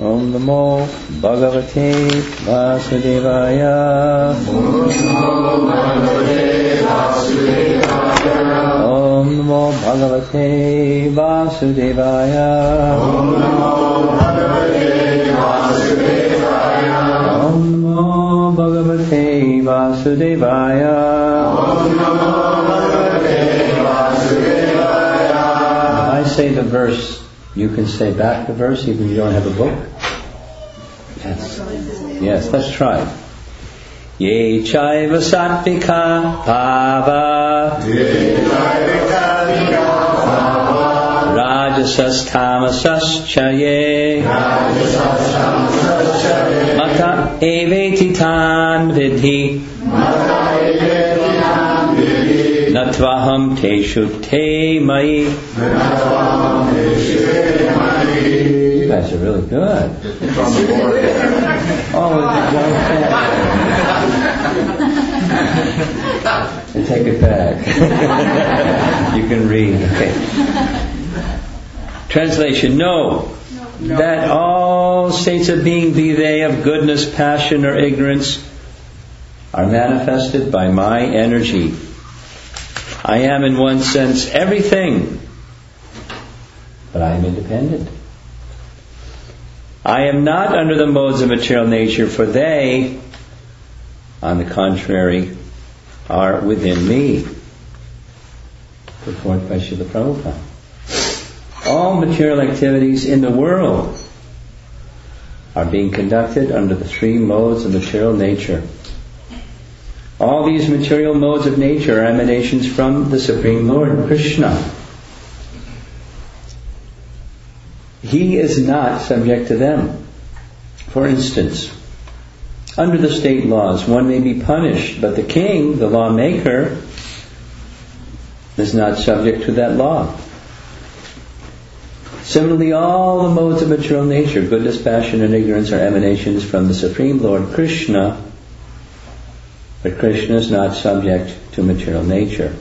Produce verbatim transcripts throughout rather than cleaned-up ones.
Om Namo Bhagavate Vasudevaya. Om Namo Bhagavate Vasudevaya. Om Namo Bhagavate Vasudevaya. I say the verse, you can say back the verse even if you don't have a book. Yes, yes, let's try. Ye chaiva sattvika bhava rajasas tamasas chaye mata eveti tan vidhi natvaham teshu te mai. You guys are really good. Oh, and take it back. You can read. Okay. Translation: No, no, that all states of being, be they of goodness, passion, or ignorance, are manifested by my energy. I am, in one sense, everything, but I am independent. I am not under the modes of material nature, for they, on the contrary, are within me. Put forth by Srila Prabhupada. All material activities in the world are being conducted under the three modes of material nature. All these material modes of nature are emanations from the Supreme Lord, Krishna. He is not subject to them. For instance, under the state laws, one may be punished, but the king, the lawmaker, is not subject to that law. Similarly, all the modes of material nature, goodness, passion, and ignorance, are emanations from the Supreme Lord, Krishna, but Krishna is not subject to material nature.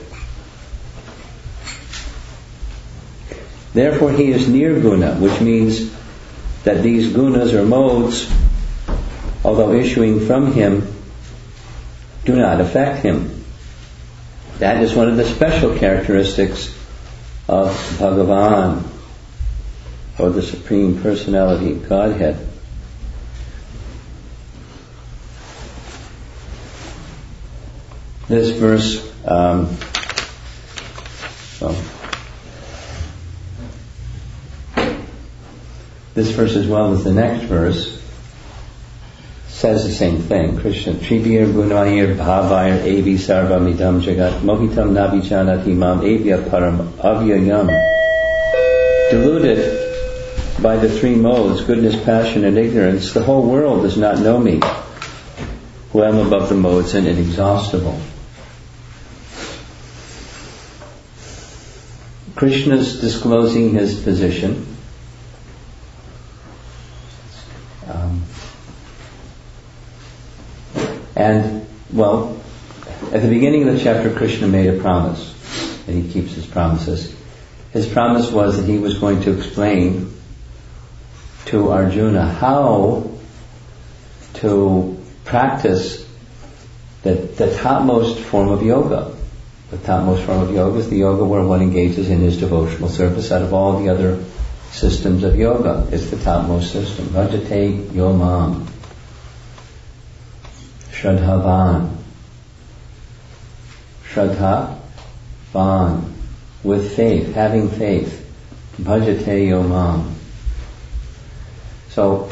Therefore, he is nirguna, which means that these gunas or modes, although issuing from him, do not affect him. That is one of the special characteristics of Bhagavan, or the Supreme Personality of Godhead. This verse, um, well, this verse as well as the next verse says the same thing. Krishna, Tribir Gunayir Bhavayir Evi Sarvamidam Jagat Mohitam Nabhijanati Mam Evya Param Avyayam. Deluded by the three modes, goodness, passion, and ignorance, the whole world does not know me, who am above the modes and inexhaustible. Krishna is disclosing his position. Um, and, well, at the beginning of the chapter, Krishna made a promise, and he keeps his promises. His promise was that he was going to explain to Arjuna how to practice the, the topmost form of yoga. The topmost form of yoga is the yoga where one engages in his devotional service out of all the other systems of yoga. It's the topmost system. Bhajate yomam. Shraddhavan. Shraddhavan. With faith, having faith. Bhajate yomam. So,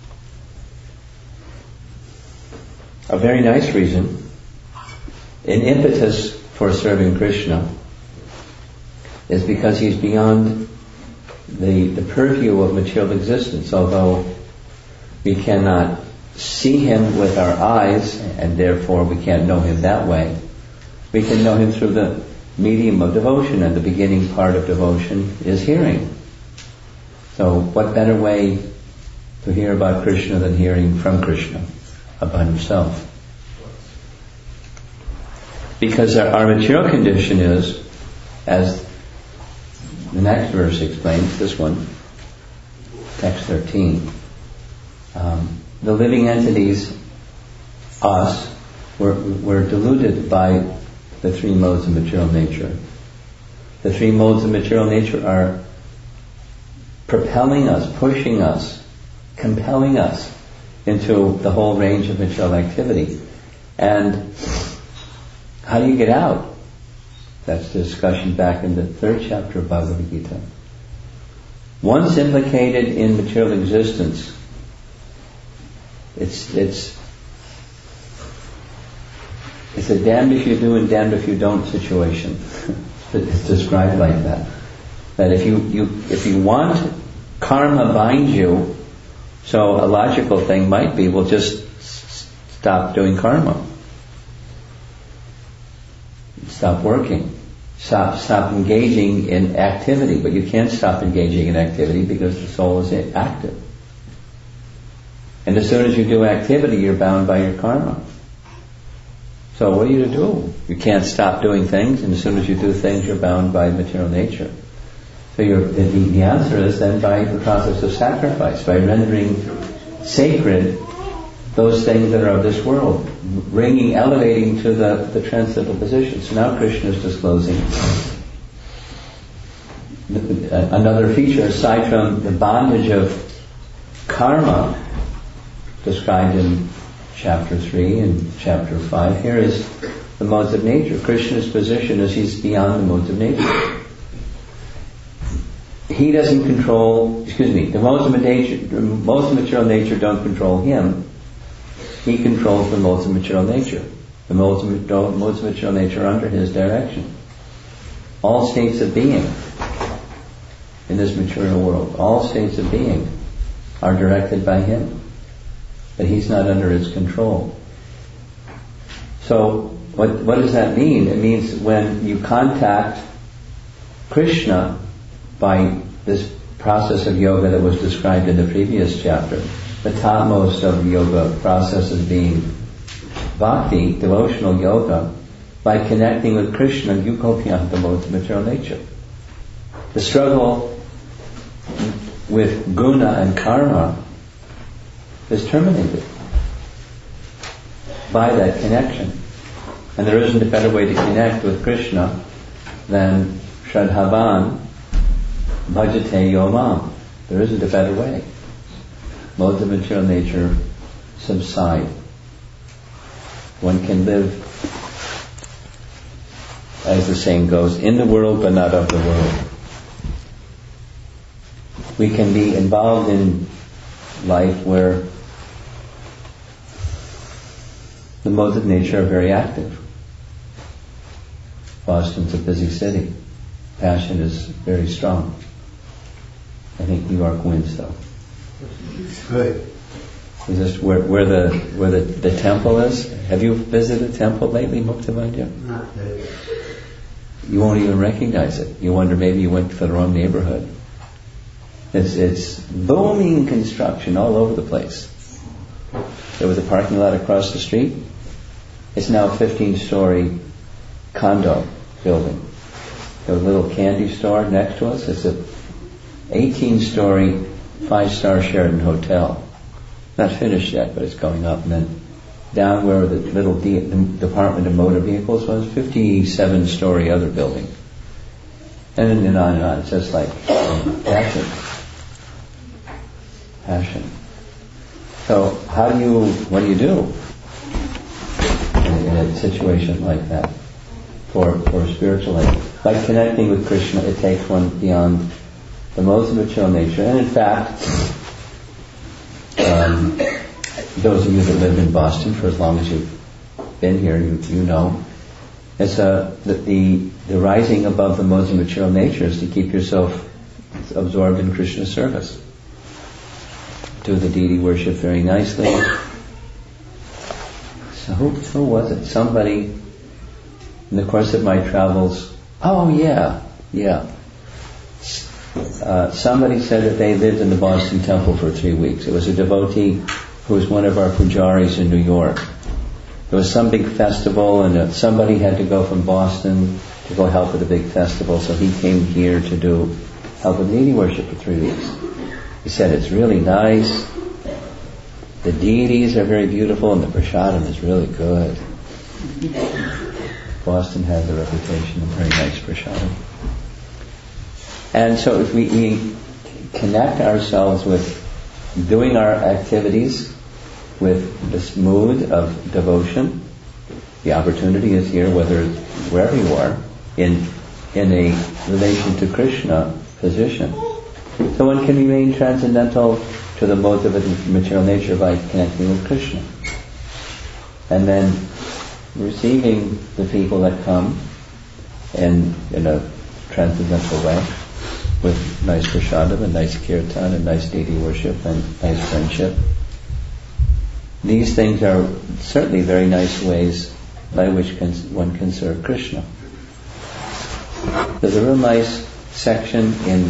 a very nice reason, an impetus for serving Krishna, is because he's beyond the, the purview of material existence. Although we cannot see him with our eyes, and therefore we can't know him that way, we can know him through the medium of devotion, and the beginning part of devotion is hearing. So what better way to hear about Krishna than hearing from Krishna about himself? Because our, our material condition is, as the next verse explains, this one, text thirteen, Um, the living entities, us, we're, we're deluded by the three modes of material nature. The three modes of material nature are propelling us, pushing us, compelling us into the whole range of material activity. And how do you get out? That's the discussion back in the third chapter of Bhagavad Gita. Once implicated in material existence, it's it's it's a damned if you do and damned if you don't situation. It's described like that. That if you, you if you want karma binds you, so a logical thing might be, well, just s- stop doing karma. Stop working. Stop stop engaging in activity. But you can't stop engaging in activity because the soul is active. And as soon as you do activity, you're bound by your karma. So what are you to do? You can't stop doing things, and as soon as you do things, you're bound by material nature. So you're, the, the answer is then by the process of sacrifice, by rendering sacred those things that are of this world, bringing, elevating to the, the transcendental position. So now Krishna is disclosing another feature aside from the bondage of karma described in chapter three and chapter five. Here is the modes of nature. Krishna's position is he's beyond the modes of nature. He doesn't control, excuse me, the modes of nature, the modes of material nature don't control him. He controls the modes of material nature. The modes of, modes of material nature are under his direction. All states of being in this material world, all states of being are directed by him. But he's not under his control. So what, what does that mean? It means when you contact Krishna by this process of yoga that was described in the previous chapter, the topmost of yoga processes being bhakti, devotional yoga, by connecting with Krishna, you go beyond the modes of material nature. The struggle with guna and karma is terminated by that connection. And there isn't a better way to connect with Krishna than Shraddhavan Bhajate Yomam. There isn't a better way. Modes of material nature subside. One can live, as the saying goes, in the world but not of the world. We can be involved in life where the modes of nature are very active. Boston's a busy city. Passion is very strong. I think New York wins, though. Good. Is this where, where the where the, the temple is? Have you visited the temple lately, Muktabandya? Not yet. You won't even recognize it. You wonder maybe you went to the wrong neighborhood. It's it's booming construction all over the place. There was a parking lot across the street. It's now a fifteen-story condo building. There was a little candy store next to us. It's a eighteen-story five-star Sheraton hotel. Not finished yet, but it's going up. And then down where the little de- the Department of Motor Vehicles was, fifty-seven-story other building. And, and on and on. It's just like um, passion. Passion. So how do you, what do you do in, in a situation like that for, for spiritual life? By connecting with Krishna, it takes one beyond the modes of material nature. And in fact, um, those of you that live in Boston for as long as you've been here, you, you know, it's a, the, the the rising above the modes of material nature is to keep yourself absorbed in Krishna's service. Do the deity worship very nicely. So who, who was it? Somebody in the course of my travels, oh yeah, yeah. Uh, somebody said that they lived in the Boston temple for three weeks. It was a devotee who was one of our pujaris in New York. There was some big festival, and uh, somebody had to go from Boston to go help with the big festival, so he came here to do help with deity worship for three weeks. He said it's really nice. the deities are very beautiful, and the prasadam is really good. Boston has a reputation of very nice prasadam. And so if we, we connect ourselves with doing our activities with this mood of devotion, the opportunity is here, whether wherever you are, in in a relation to Krishna position. So one can remain transcendental to the modes of material nature by connecting with Krishna. And then receiving the people that come in, in a transcendental way, with nice prasadam and nice kirtan and nice deity worship and nice friendship. These things are certainly very nice ways by which can, one can serve Krishna. There's a real nice section in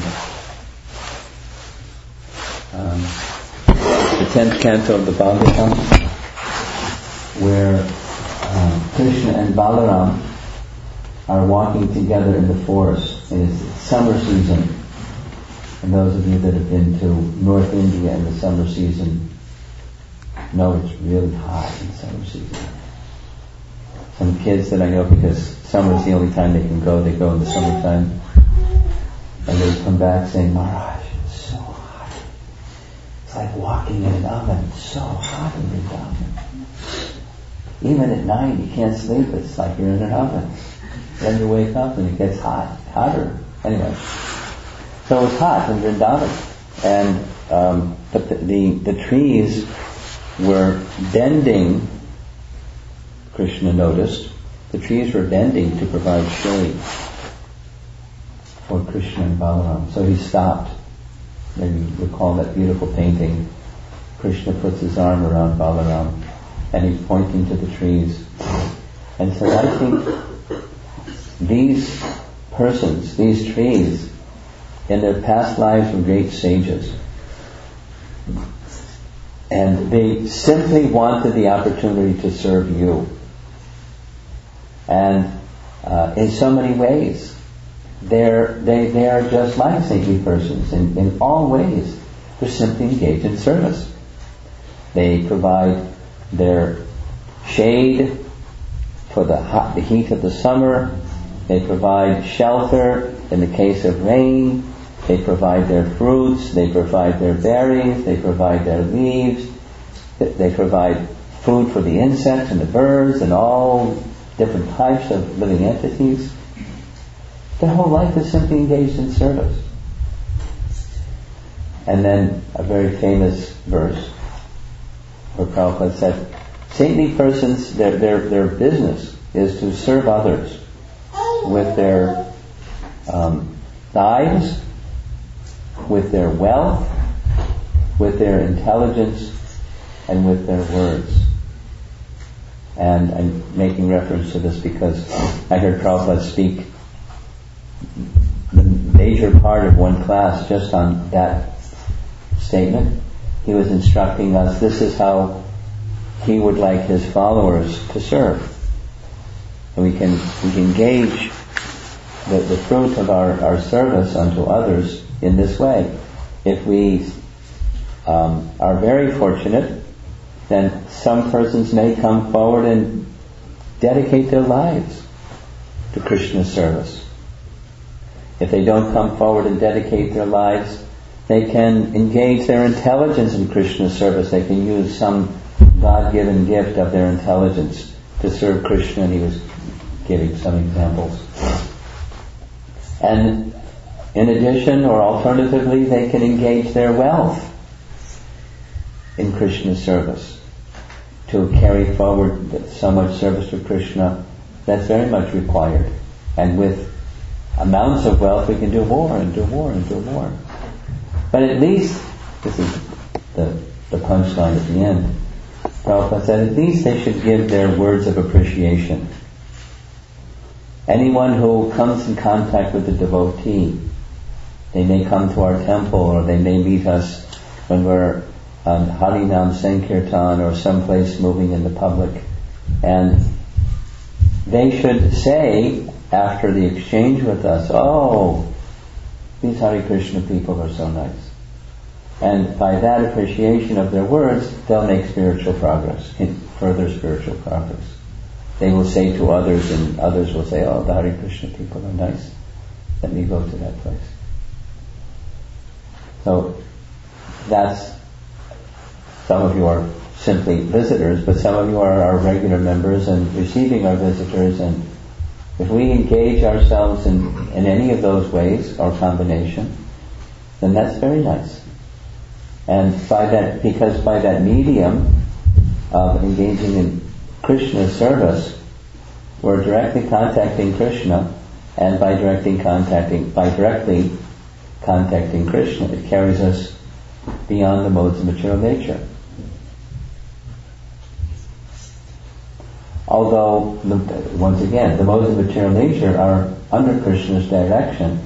um, the tenth canto of the Bhagavatam where um, Krishna and Balaram are walking together in the forest. And it's summer season. And those of you that have been to North India in the summer season know it's really hot in summer season. Some kids that I know, because summer is the only time they can go, they go in the summertime, and they come back saying, Maharaj, it's so hot. It's like walking in an oven. It's so hot in the oven. Even at night you can't sleep. It's like you're in an oven. Then you wake up and it gets hot, hotter. Anyway, so it was hot in Vrindavan, and um, but the, the the trees were bending. Krishna noticed the trees were bending to provide shade for Krishna and Balaram. So he stopped. Maybe you recall that beautiful painting. Krishna puts his arm around Balaram and he's pointing to the trees. And so I think these persons, these trees, in their past lives were great sages. And they simply wanted the opportunity to serve you. And uh, in so many ways, they're, they they are just like saintly persons. In, in all ways, they're simply engaged in service. They provide their shade for the, hot, the heat of the summer. They provide shelter in the case of rain. They provide their fruits. They provide their berries. They provide their leaves. They provide food for the insects and the birds and all different types of living entities. Their whole life is simply engaged in service. And then a very famous verse where Prabhupada said, saintly persons, their, their, their business is to serve others with their um, lives, with their wealth, with their intelligence, and with their words. And I'm making reference to this because I heard Prabhupada speak the major part of one class just on that statement. He was instructing us, this is how he would like his followers to serve. And we can, we can gauge the, the fruit of our, our service unto others in this way. If we um, are very fortunate, then some persons may come forward and dedicate their lives to Krishna's service. If they don't come forward and dedicate their lives, they can engage their intelligence in Krishna's service. They can use some God-given gift of their intelligence to serve Krishna, and he was giving some examples. And in addition, or alternatively, they can engage their wealth in Krishna's service to carry forward so much service to Krishna that's very much required. And with amounts of wealth we can do more and do more and do more. But at least, this is the, the punchline at the end, Prabhupada said at least they should give their words of appreciation. Anyone who comes in contact with a devotee, they may come to our temple or they may meet us when we're on Harinam Sankirtan or someplace moving in the public, and they should say after the exchange with us, oh, these Hare Krishna people are so nice. And by that appreciation of their words, they'll make spiritual progress, in further spiritual progress. They will say to others, and others will say, oh, the Hare Krishna people are nice. Let me go to that place. So that's, some of you are simply visitors, but some of you are our regular members and receiving our visitors, and if we engage ourselves in, in any of those ways or combination, then that's very nice. And by that, because by that medium of engaging in Krishna's service, we're directly contacting Krishna, and by directly contacting, by directly contacting Krishna, it carries us beyond the modes of material nature. Although, the, once again, the modes of material nature are under Krishna's direction.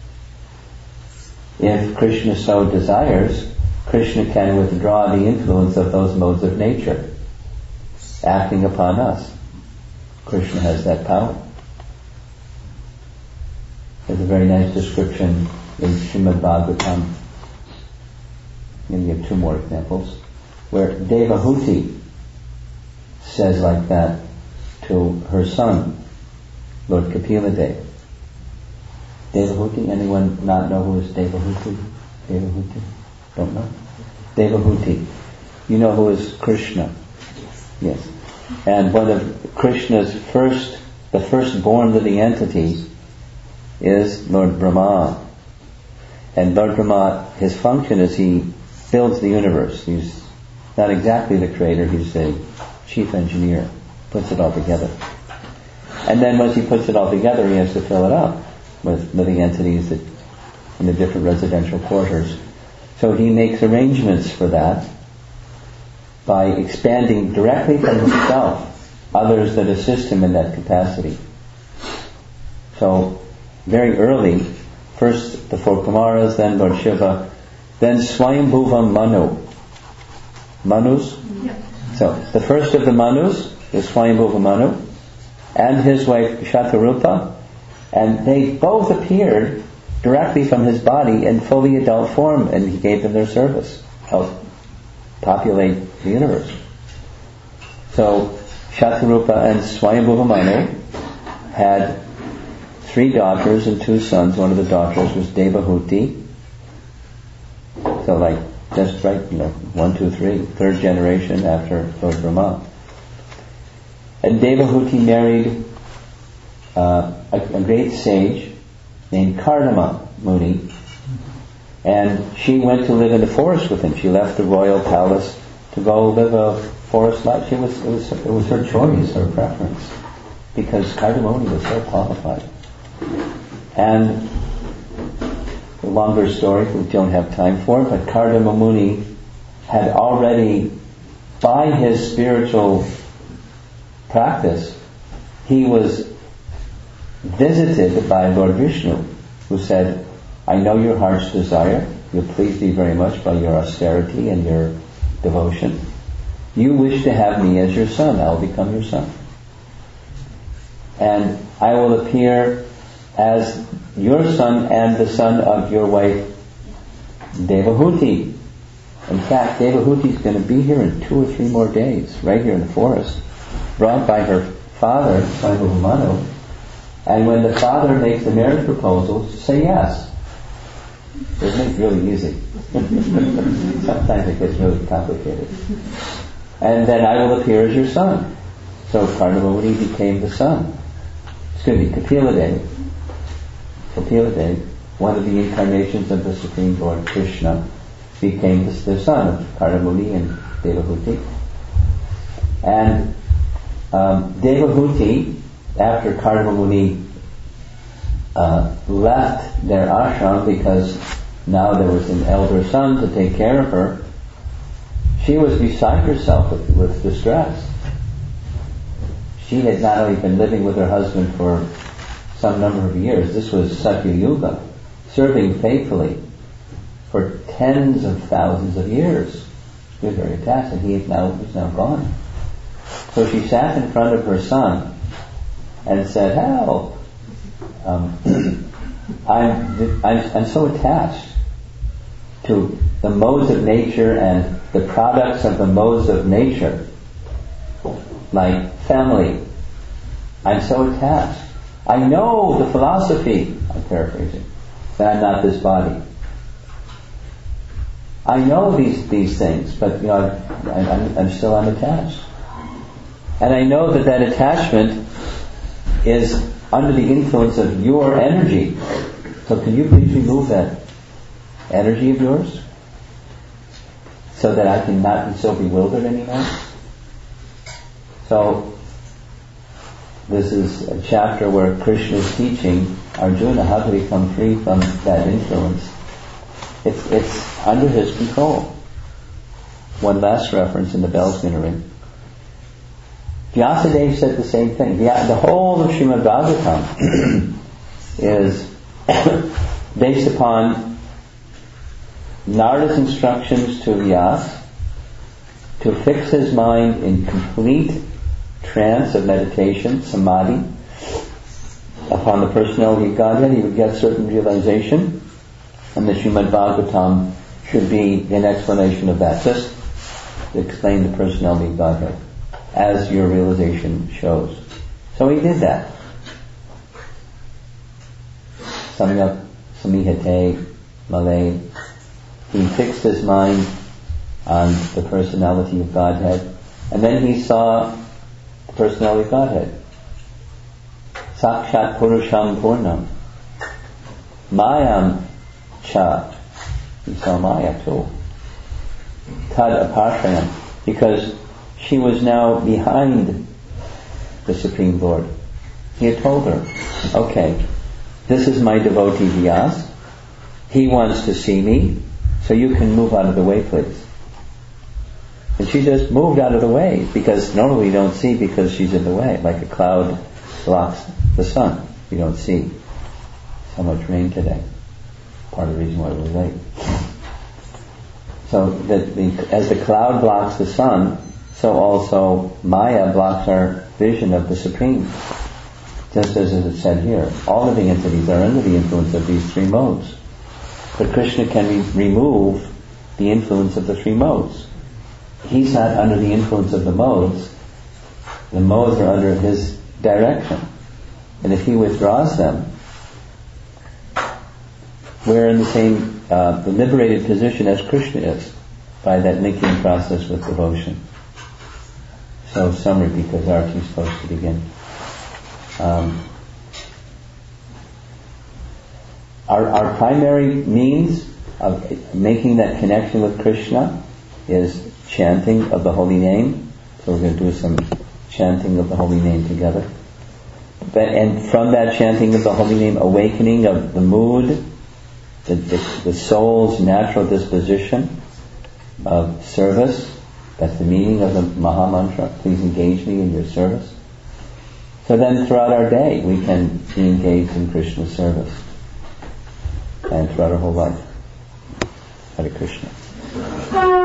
If Krishna so desires, Krishna can withdraw the influence of those modes of nature, acting upon us. Krishna has that power. There's a very nice description in Srimad Bhagavatam. I'm going to give two more examples, where Devahuti says like that to her son, Lord Kapila Dev. Devahuti, anyone not know who is Devahuti? Devahuti? Don't know? Devahuti. You know who is Krishna? Yes. And one of Krishna's first, the firstborn living entity is Lord Brahma. And Lord Brahma, his function is he builds the universe. He's not exactly the creator, he's a chief engineer, puts it all together. And then once he puts it all together, he has to fill it up with living entities that, in the different residential quarters. So he makes arrangements for that by expanding directly from himself others that assist him in that capacity. So very early, first the four Kumaras, then Lord Shiva, then Swayambhuva Manu. Manus? Yeah. So the first of the Manus is Swayambhuva Manu and his wife Shatarupa, and they both appeared directly from his body in fully adult form, and he gave them their service, help populate the universe. So Shatarupa and Swayambhuva Manu had three daughters and two sons. One of the daughters was Devahuti. So like just right, you know, one, two, three, third generation after Lord Brahma. And Devahuti married uh, a, a great sage named Kardama Muni, and she went to live in the forest with him. She left the royal palace to go live a forest life. She was it was it was her choice, her preference, because Kardama Muni was so qualified. And a longer story we don't have time for, but Kardama Muni had already, by his spiritual practice, he was visited by Lord Vishnu, who said, I know your heart's desire, you please me very much by your austerity and your devotion. You wish to have me as your son, I will become your son. And I will appear as your son and the son of your wife Devahuti. In fact, Devahuti is going to be here in two or three more days, right here in the forest, brought by her father, Swayambhuva Manu. And when the father makes the marriage proposal, say yes. Isn't it really easy? Sometimes it gets really complicated. And then I will appear as your son. So Kardama Muni became the son. Excuse me, Kapila Dev. Kapila Dev, one of the incarnations of the Supreme Lord Krishna, became the, the son of Kardama Muni and Devahuti. And um, Devahuti, after Kardama Muni uh, left their ashram because now there was an elder son to take care of her, she was beside herself with, with distress. She had not only been living with her husband for some number of years, this was Satya Yuga, serving faithfully for tens of thousands of years. She was very attached, and he now was now gone. So she sat in front of her son and said, help! Um, I'm, I'm, I'm so attached to the modes of nature and the products of the modes of nature, like family. I'm so attached. I know the philosophy, I'm paraphrasing, that I'm not this body. I know these these things, but you know, I, I'm, I'm still unattached. And I know that that attachment is under the influence of your energy. So can you please remove that energy of yours so that I can not be so bewildered anymore? So this is a chapter where Krishna is teaching Arjuna how to become free from that influence. It's, it's under his control. One last reference in the bell's going to ring. Vyasadeva said the same thing. The, the whole of Srimad Bhagavatam is based upon Narada's instructions to Vyasa to fix his mind in complete trance of meditation, samadhi, upon the personality of Godhead. He would get certain realization, and the Srimad Bhagavatam should be an explanation of that, just to explain the personality of Godhead as your realization shows. So he did that. Summing up, samihate, malay, he fixed his mind on the personality of Godhead, and then he saw the personality of Godhead. Sakshat Purusham Purnam. Mayam Cha. He saw Maya too. Tad Aparshayam. Because she was now behind the Supreme Lord. He had told her, okay, this is my devotee Vyasa. He wants to see me, so you can move out of the way, please. And she just moved out of the way, because normally you don't see because she's in the way, like a cloud blocks the sun. You don't see. So much rain today. Part of the reason why we're late. So that the, as the cloud blocks the sun, so also Maya blocks our vision of the Supreme. Just as it said here, all living entities are under the influence of these three modes. But Krishna can re- remove the influence of the three modes. He's not under the influence of the modes. The modes are under his direction. And if he withdraws them, we're in the same uh, the liberated position as Krishna is, by that linking process with devotion. So summary, because Arati is supposed to begin. Um, our, our primary means of making that connection with Krishna is chanting of the holy name. So we're going to do some chanting of the holy name together. But, and from that chanting of the holy name, awakening of the mood, the, the, the soul's natural disposition of service. That's the meaning of the Maha Mantra. Please engage me in your service. So then throughout our day we can be engaged in Krishna's service. And throughout our whole life. Hare Krishna.